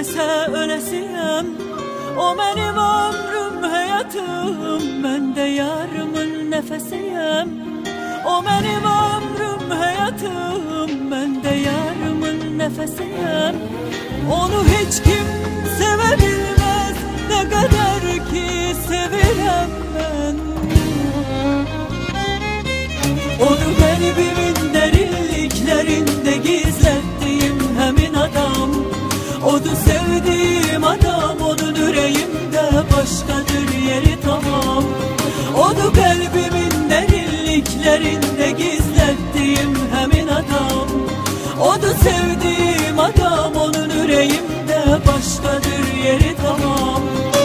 istese ölesiyem. O benim ömrüm, hayatım, ben de yarımın nefesiyem. O benim ömrüm, hayatım, ben de yarımın nefesiyem. Onu hiç kim sevebilmez, ne kadar ki sevirem ben. Onu kalbimin derinliklerinde gizlettiğim hemin adam. Onu sevdiğim adam, onun yüreğimde başkadır yeri tamam. Onu kalbimin derinliklerinde gizlettiğim hemin adam. Onu sevdiğim adam, onun yüreğimde başkadır yeri tamam.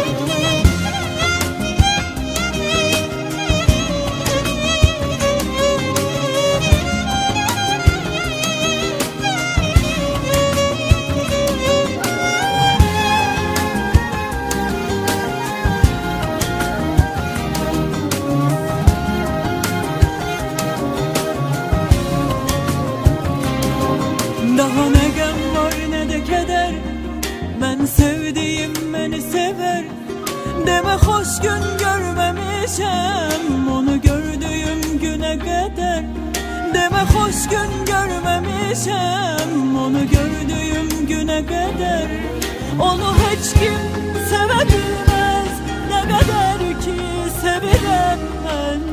Daha ne gem var ne de keder, ben sevdiğim beni sever. Deme hoş gün görmemişem, onu gördüğüm güne kadar. Deme hoş gün görmemişem, onu gördüğüm güne kadar. Onu hiç kim sevebilmez, ne kadar ki sevirem ben.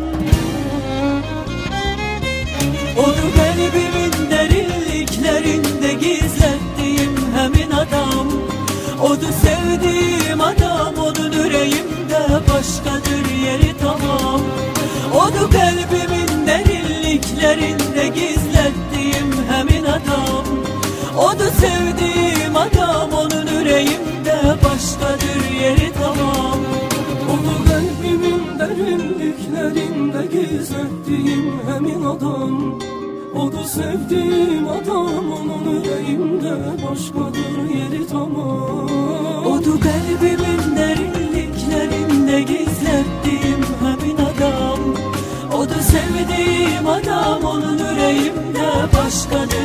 Onu kalbimin derinliklerinde gizlettiğim hemin adam. Onu sevdiğim adam, onun yüreğimde başkadır yeri tamam. Onu kalbimin derinliklerinde gizlettiğim hemin adam. Onu sevdiğim adam, onun yüreğimde başkadır yeri tamam. Onu kalbimin derinliklerinde gizlettiğim hemin adam. O da sevdiğim adam, onun yüreğimde başkadır yeri tamam. O da kalbimin derinliklerinde gizlettiğim hemin adam. O da sevdiğim adam, onun yüreğimde başkadır